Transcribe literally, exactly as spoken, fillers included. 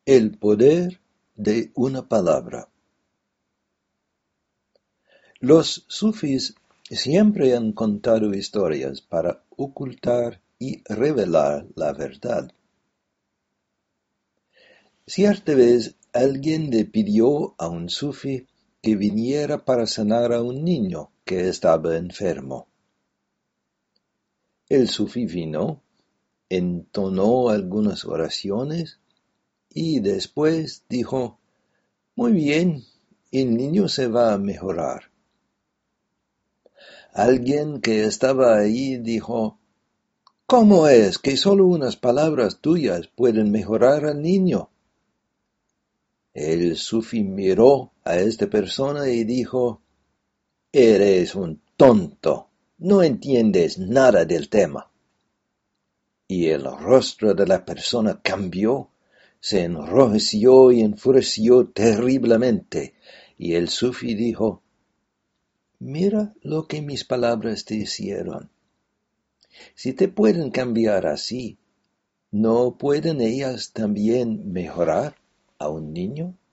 El poder de una palabra. Los sufís siempre han contado historias para ocultar y revelar la verdad. Cierta vez alguien le pidió a un sufí que viniera para sanar a un niño que estaba enfermo. El sufí vino, entonó algunas oraciones y después dijo: «Muy bien, el niño se va a mejorar». Alguien que estaba ahí dijo: «¿Cómo es que solo unas palabras tuyas pueden mejorar al niño?». El sufí miró a esta persona y dijo: «Eres un tonto, no entiendes nada del tema». Y el rostro de la persona cambió, se enrojeció y enfureció terriblemente, y el sufí dijo: «Mira lo que mis palabras te hicieron. Si te pueden cambiar así, ¿no pueden ellas también mejorar a un niño?».